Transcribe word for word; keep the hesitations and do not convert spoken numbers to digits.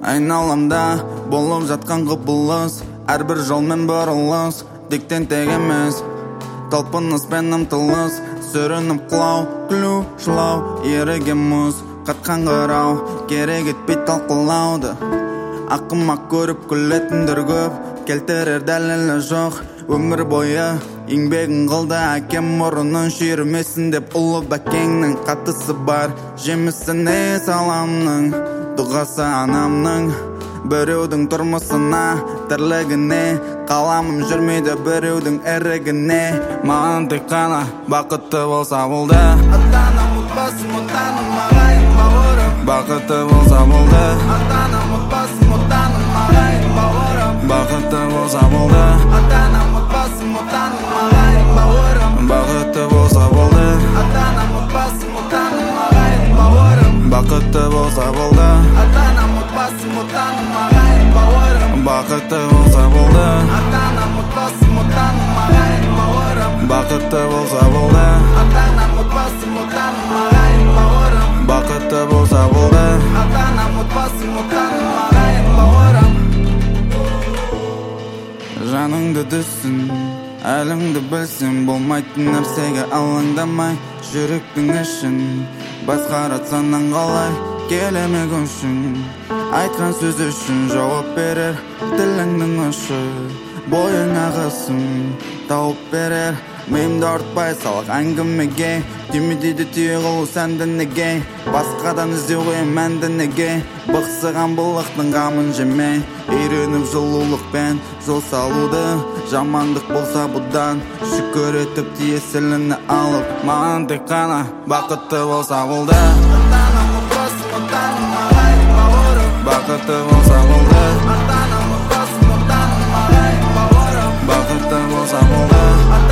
Айналамда болып жатқан құбылыс, әрбір жолмен бұрылыс, тектен тек емес, талпыныспен ұмтылыс, сүрініп құлау, күлу, жылау, еріге мұз, қатқан қырау, керек етпей талқылауды. Ақымақ көріп күлетіндер көп, келтірер дәлелі жоқ. Өмір бойы еңбегін қылды әкем, мұрынын шүйірмесін деп ұлы бәкеңнің қатысы бар. Жемісіне саламның, дұғасы анамның. Біреудің тұрмысына, тірлігіне, қаламым жүрмейді біреудің әрігіне. Маған тек қана бақытты болса болды. Ата-анам ұтпасын, отаным ағайын бауырым. Бақытты болса болды. Ата-анам ұтпасын, отаным ағайын бауырым. Бақытты болса болды. Ата-анам ұтпасын, отаным ағайын бауырым. Бақытты болса болды. Ата-анам ұтпасын, отаным ағайын бауырым. Бақытты болса болды. Ата-анам ұтпасын, отаным ағайын бауырым. Бақытты болса болды. Ата-анам ұтпасын, отаным ағайын бауырым. Бақытты болса болды. Ата-анам ұтпасын, отаным ағайын бауырым. Бақытты болса болды. Ата-анам ұтпасын, отаным ағайын бауырым. Жаныңды дүссін, әліңді білсін, болмайтын нәрсеге алаңдамай, жүректің ішін басқаратсаннан қалай келемек үшін. Айтқан сөз үшін жауап берер тіліңнің ұшы, бойың ағысын тауып берер. Миымды артпай салақ әңгімеге, түймедейді түйе қылу сәнді неге, басқадан іздеу қойым мәнді неге. Бықсыған бұлықтың қамын жемей, үйреніп жылулықпен жол салуды. Жамандық болса бұдан шүкір етіп тиесіліні алып, маған тек қана бақытты болса болды. Ата-анам ұтпасын, отаным ағайын бауырым. Бақытты болса болды. Ата-анам ұтпасын, отаным ағайын бауырым. Бақытты болса болды.